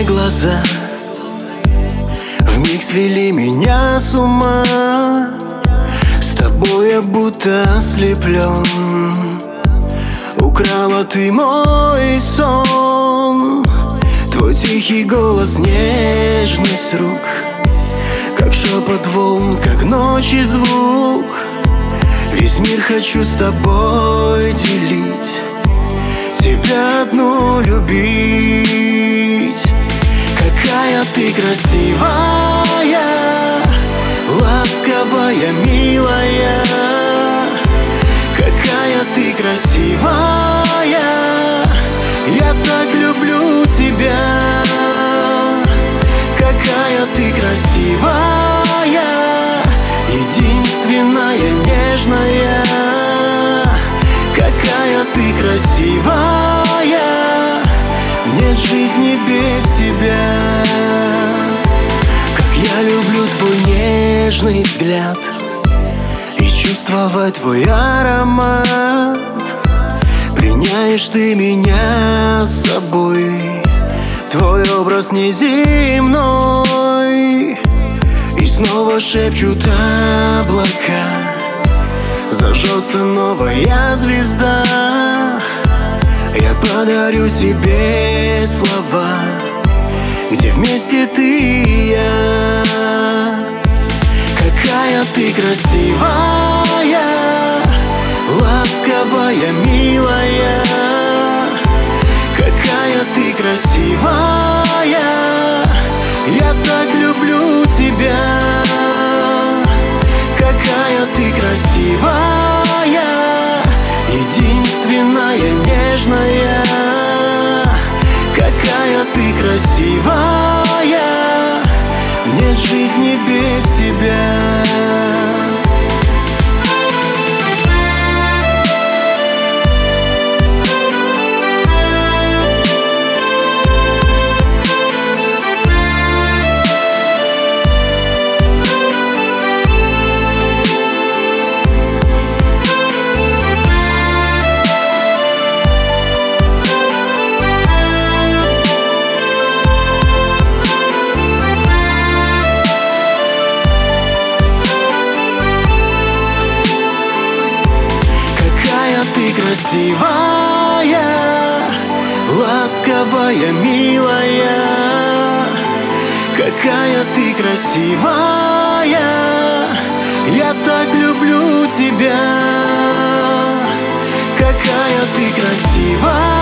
глаза вмиг свели меня с ума. С тобой я будто ослеплен. Украла ты мой сон. Твой тихий голос, нежность рук, как шепот волн, как ночи звук. Весь мир хочу с тобой делить, тебя одну любить. Какая ты красивая, ласковая, милая. Какая ты красивая, я так люблю тебя. Какая ты красивая, единственная, нежная. Какая ты красивая, нет жизни без тебя. Как я люблю твой нежный взгляд и чувствовать твой аромат. Пленяешь ты меня с собой, твой образ неземной. И снова шепчут облака, зажжется новая звезда. Я подарю тебе слова, где вместе ты и я. Какая ты красивая, ласковая, милая. Какая ты красивая, я так люблю тебя. Какая ты красивая, единственная, нежная. Какая ты красивая, нет жизни без тебя. Ты красивая, ласковая, милая. Какая ты красивая, я так люблю тебя. Какая ты красивая.